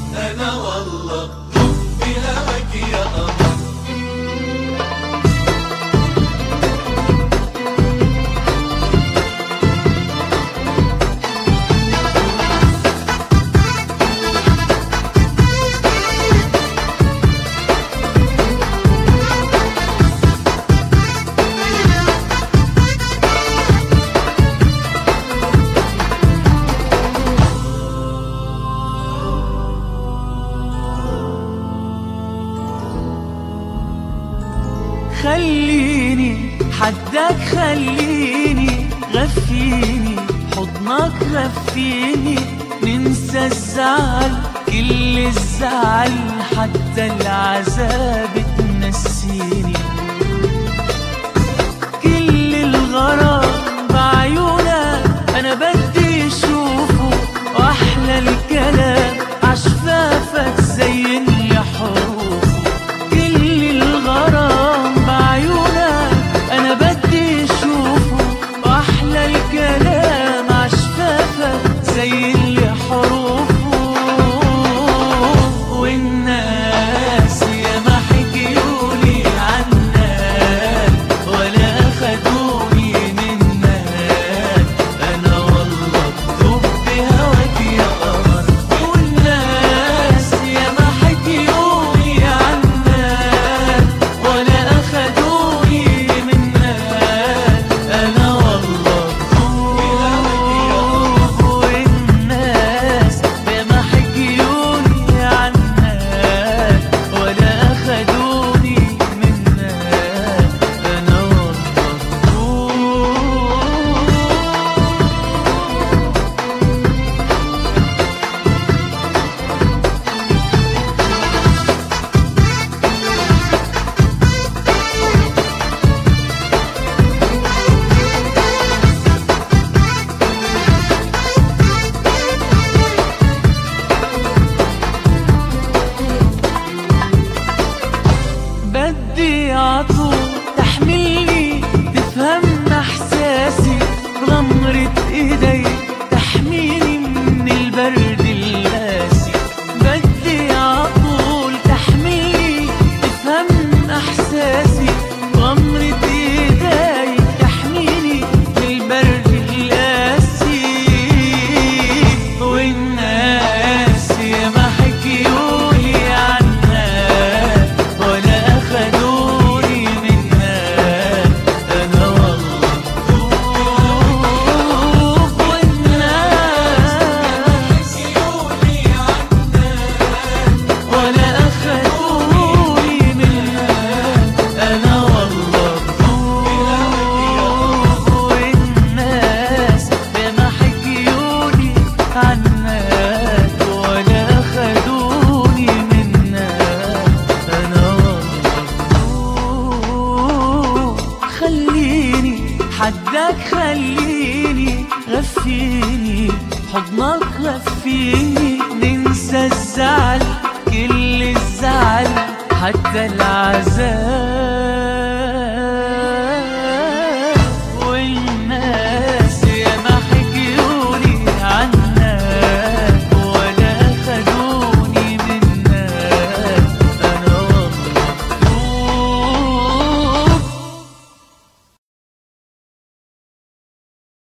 أنا والله دب هواك يا قمر. خليني حدك، خليني غفيني حضنك، غفيني ننسى الزعل، كل الزعل حتى العذاب تنسيني. كل الغرام بعيونك أنا بدي أشوفه، وأحلى الكلام عشفافك زين لي حروفه. كل الغرام بعيونك أنا بدي أشوفه، وأحلى الكلام عشفافك زين لي حروفه. والناس ياما حكيولي عنك ولا أخدوني منك، أنا والله بدوب بهواك يا قمر. والناس ياما حكيولي عنك ولا أخدوني منك، أنا والله بدوب بهواك يا قمر. والناس ياما حكيولي عنك ولا أخدوني منك، أنا والله بدي عطول تحملني، تفهم احساسي بغمرة ايدي، تحميني من البرد القاسي. بدي عطول تحملني، تفهم احساسي بغمرة ايدي، تحميني من البرد القاسي. والناس ياما حكيولي عنك ولا أخدوني منك، أنا والله بدوب. والناس حكيولي عنك ولا أخدوني منك، أنا والله بدوب. والناس ياما حكيولي عنك ولا أخدوني منك، أنا والله بدوب. خليني حدك، خليني غفيني حضنك، غفيني ننسى الزعل، كل الزعل حتى العذاب